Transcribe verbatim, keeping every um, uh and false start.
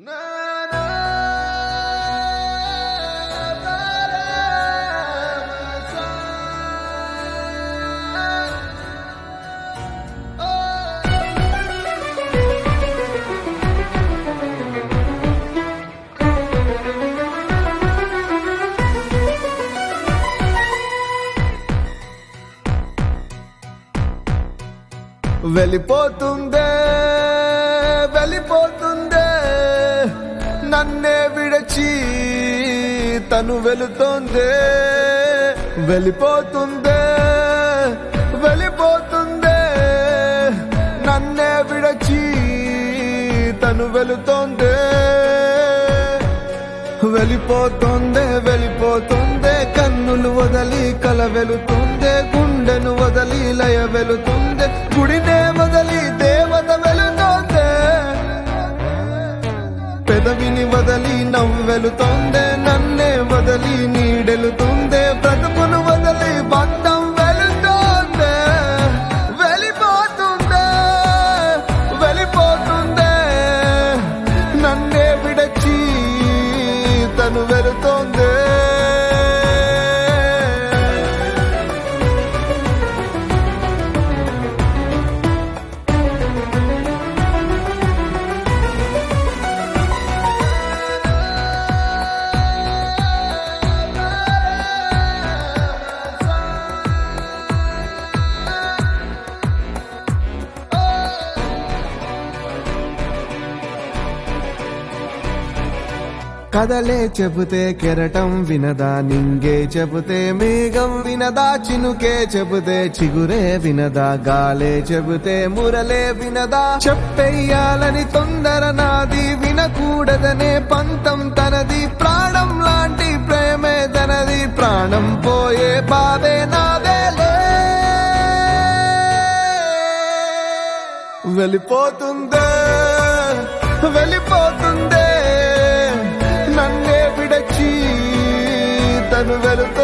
వెళ్ళిపోతుందే వెళ్ళిపోతుందే నన్నే విడచి తను వెళుతోందే వెళ్ళిపోతుందే వెళ్ళిపోతుందే నన్నే విడచి తను వెళుతోందే వెళ్ళిపోతుందే వెళ్ళిపోతుందే కన్నులు వదలి కల వెళుతుందే గుండెను వదలి లయ వెళుతుందే గుడినే వదలి దేవత వెళుతోందే పెదవిని వదలి నవ్వు వెళుతోందే నన్నే వదలి నీడెలుతుందే బ్రతుకును వదలి బంధం వెళుతోందే వెళ్ళిపోతుందే వెళ్ళిపోతుందే నన్నే విడచి తను వెళుతోందే కదలే చెబితే కెరటం వినదా నింగే చెబితే మేఘం వినదా చినుకే చెబితే చిగురే వినదా గాలే చెబితే మురలే వినదా చెప్పెయ్యాలని తొందర నాది వినకూడదనే పంతం తనది ప్రాణం లాంటి ప్రేమే తనది ప్రాణం పోయే బాధే నాదేలే వెళ్ళిపోతుందే వెళ్ళిపోతుందే నన్నే విడచి తను వెళుతూ